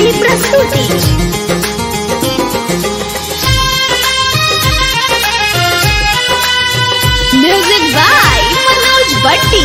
की प्रस्तुति। Music by Manoj Bhatti.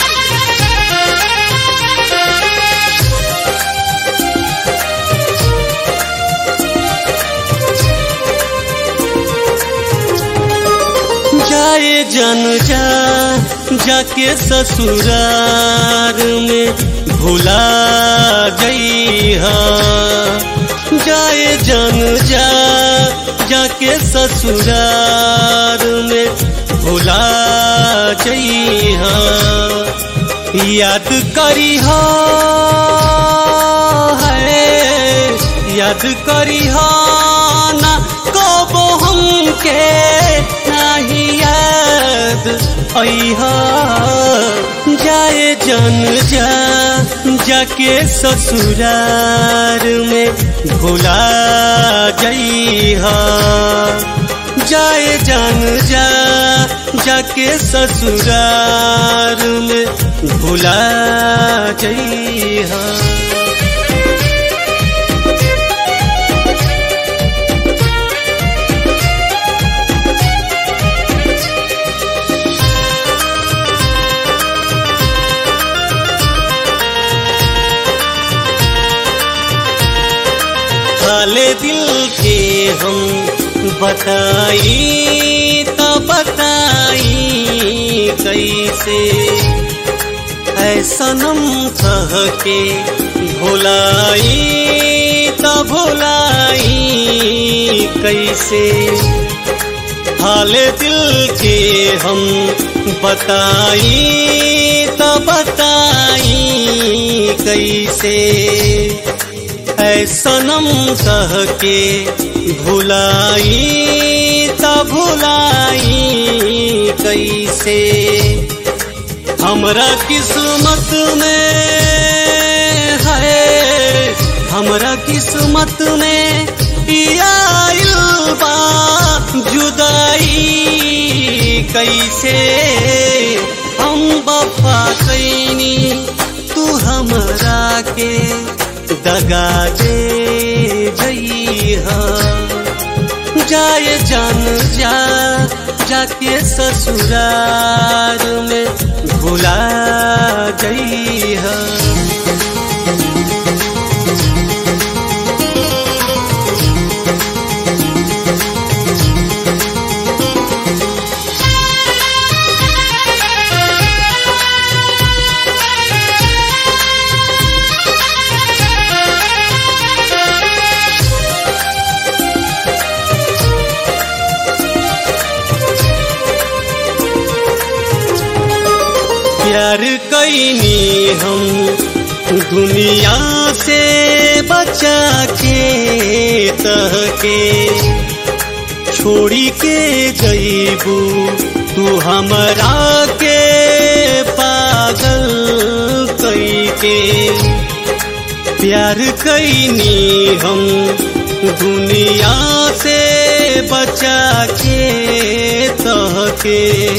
जाए जन जाके ससुरार में भुला गईहा। जाए जन जाके ससुरार में भुला जईहा। याद करीहा है, याद करीहा ना कबो हमके नहीं याद अइहा। जाए जन जाके ससुरार में भुला जइहा। जाए जन जाके ससुरार में भुला जइहा। हाले दिल के हम बताई तो बताई कैसे। है सनम कह के भुलाई तो भुलाई कैसे। हाले दिल के हम बताई तो बताई कैसे। है सनम कह के भुलाई तो भुलाई कैसे। हमरा किस्मत में है, हमरा किस्मत में आइल बा जुदाई कैसे। हम वफा कैनी तू हमरा के दगा दे जइहा। जाए जन जाके ससुरार में भुला जइहा। प्यार कैनी हम दुनिया से बचा के तहके। छोड़ी के जइबू तू हमरा के पागल कैके। प्यार कैनी हम दुनिया से बचा के तहके।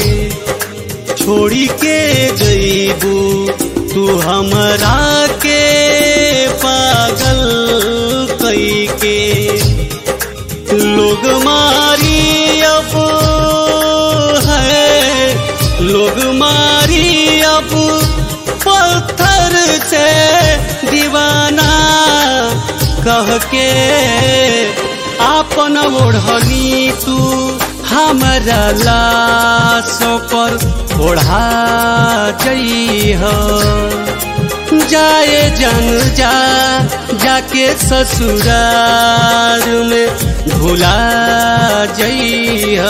छोड़ी के जइबू तू हमरा के पागल कैके। लोग मारी अब है, लोग मारी अब पत्थर से दीवाना कह के। आपन ओढ़नी तू हमरा लाशों पर ओढ़ा जइहा। जाए जन जाके ससुरार में भुला जइहा।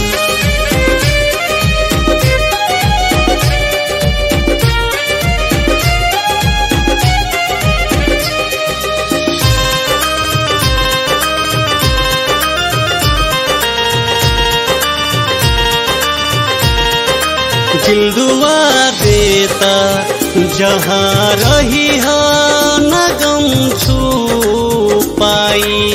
दिल दुआ देता जहाँ रही हा न गम छुपाई।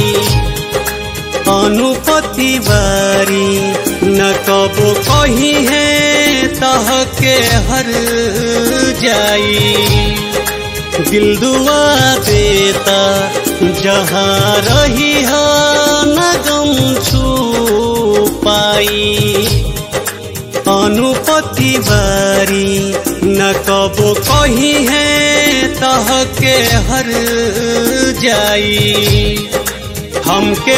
अनुपति बारी न कबो कही है तह के हर जाई। दिल दुआ देता जहाँ रही हा न गम छुपाई। अनुपति बारी न कबो कही है तह के हर जाई। हमके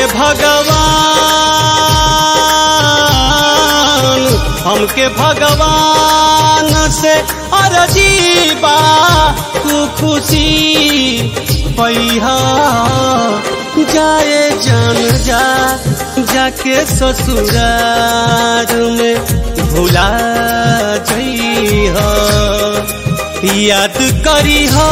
भगवान से अरजीबा तू खुशी पैहा। जाए जान जा जाके ससुराल में भुला जइहा। याद करी हो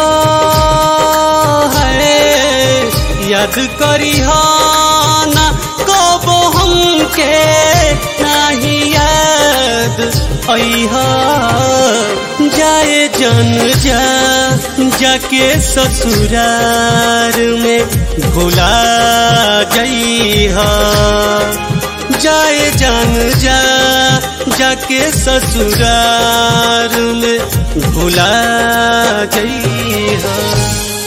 याद करी हो ना कबो हमके नहीं याद अइहा। जाए जन जा जाके ससुराल में भुला जइहा। जाए जान जा जाके ससुराल में भुला जइहा।